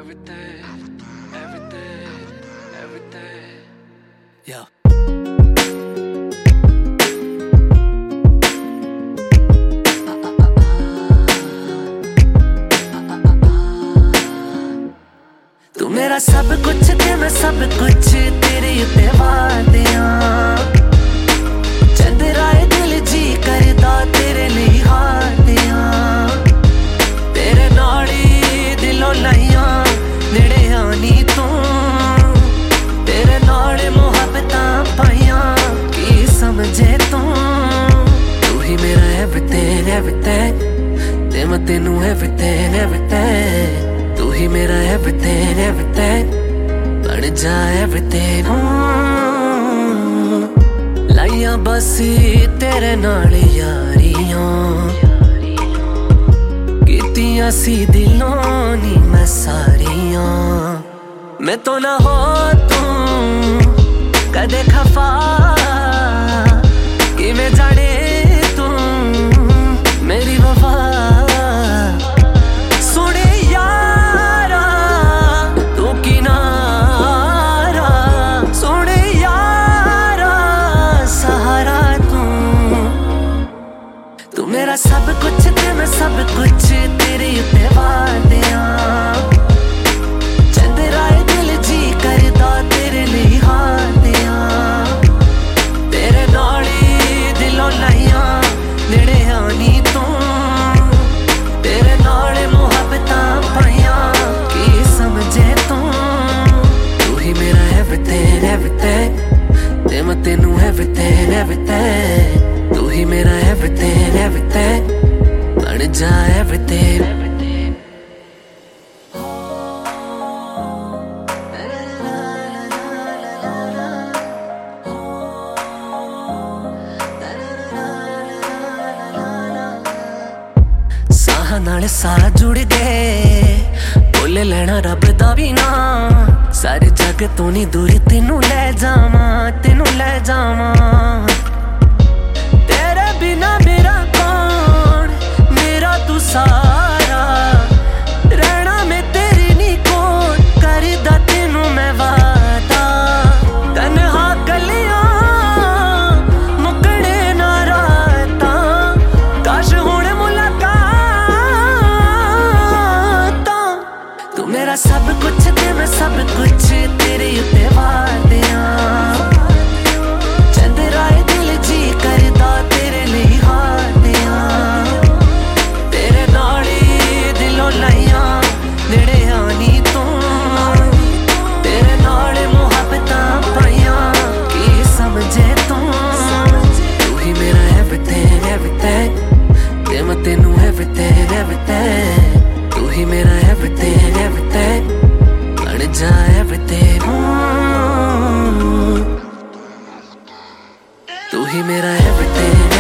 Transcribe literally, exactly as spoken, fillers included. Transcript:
everything, everything, everything. Yeah. तू मेरा सब कुछ ते मैं सब कुछ तेरे उत्ते वादियां चंद्राए दिल जी करदा तेरे लिए हादियां तेरे नाली दिलों लाइयां नेड़े आनी तू तेरे नाले मुहब्बतां पाइयां की समझे तू तू ही मेरा everything everything ते मैं तेनू everything everything तू ही मेरा everything everything बन जा everything लाइयां बसी तेरे नाल यारियां कीतियां सी दिलों नी मैं सारियां मैं तो ना हो तू कदे खफा कि मैं जाने तू मेरी वफा मेरा सब कुछ ते मैं सब कुछ तेरे उत्ते वादियां चंद्राए दिल जी करदा तेरे लिए हादियां तेरे नाली दिलों लाइयां नेड़े आनी तू तेरे नाले मुहब्बतां पाइयां की समझे तू तू ही मेरा everything everything ते मैं तेनू everything everything तू ही मेरा everything everything बन जा everything साह नाल साह जुड़ गए बोले लेना रब दा भी ना सारे जग तो नहीं दूरी तेनू ले जावां तेनू ले जावां बिना मेरा कौन मेरा तू सारा रहना मैं तेरी नी कौन करदा तेनू मैं वादा तन्हा गलियां मुकड़े ना रातां काश हुण मुलाकातां तू मेरा सब कुछ ते मैं सब कुछ तेरे उत्ते वादियां चंद्राए दिल जी करदा तेरे लिए हादियां तेरे नाली दिलों लाइयां नेड़े आनी तू तेरे नाले मुहब्बतां पाइयां की समझे तू तू ही मेरा everything everything ते मैं तेनू everything everything तू ही मेरा everything everything बन जा everything तू ही मेरा everything